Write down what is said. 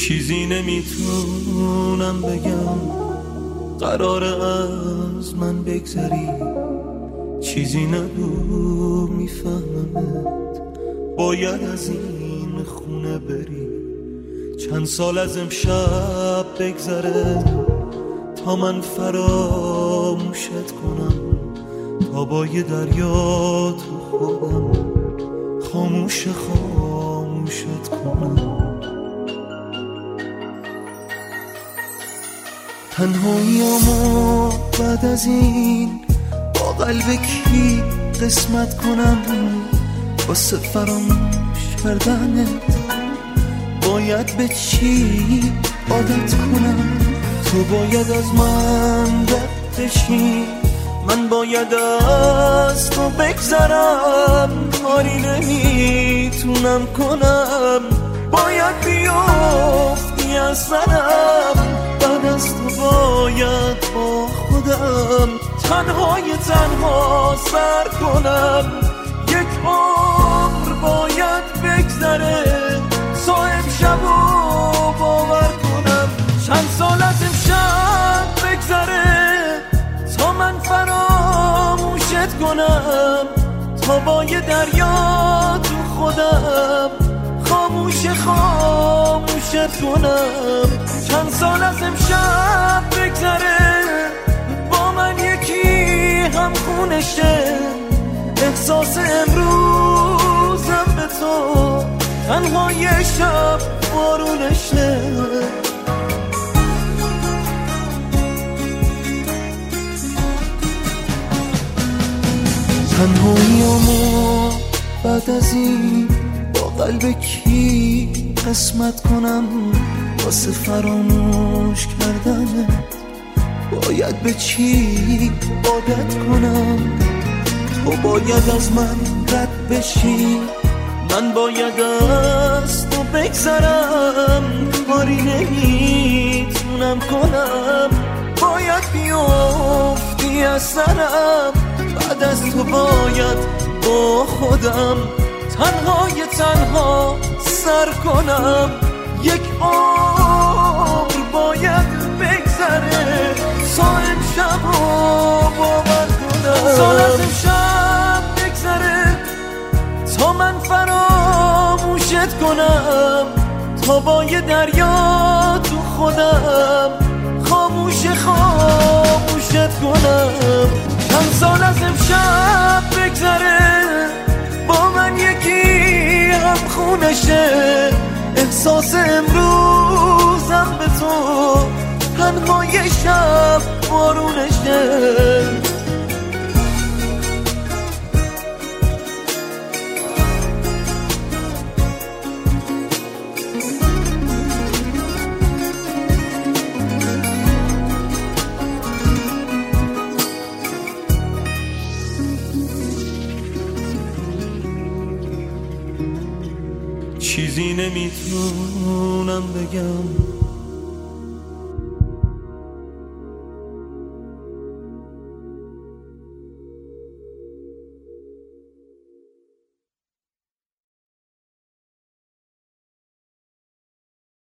چیزی نمیتونم بگم، قراره از من بگذری. چیزی نگو میفهممت، باید از این خونه بری. چند سال از امشب بگذره تا من فراموشت کنم، تا با یه دریا تو خودم خاموشت کنم. تنهاییامو بعد از این با قلب کی قسمت کنم؟ واسه فراموش کردنت باید به چی عادت کنم؟ تو باید از من رد بشی، من باید از تو بگذرم. کاری نمیتونم کنم، باید بیافتی از سرم. بعد از تو باید با خودم تنها سر کنم. یک عمر باید بگذره تا امشبو باور کنم. چند سال از امشب بگذره تا من فراموشت کنم، تا با یه دریا تو خودم خاموشت کنم. چند سال از امشب بگذره با من یکی هم خونشه. احساس امروزم به تو تنها یه شب بارونشه. تنهاییامو بعد از این با قلب کی قسمت کنم؟ واسه فراموش کردنت باید به چی عادت کنم؟ تو باید از من رد بشی، من باید از تو بگذرم. کاری نمیتونم کنم، باید بیافتی از سرم. بعد از تو باید با خودم تنها سر کنم. یک عمر باید بگذره تا امشبو باور کنم. سال از امشب بگذره تا من فراموشت کنم، تا با یه دریا تو خودم خاموشت کنم. چند سال از امشب بگذره با من یکی هم خونشه. احساس امروزم به تو تنها یه شب بارونشه. چیزی نمیتونم بگم،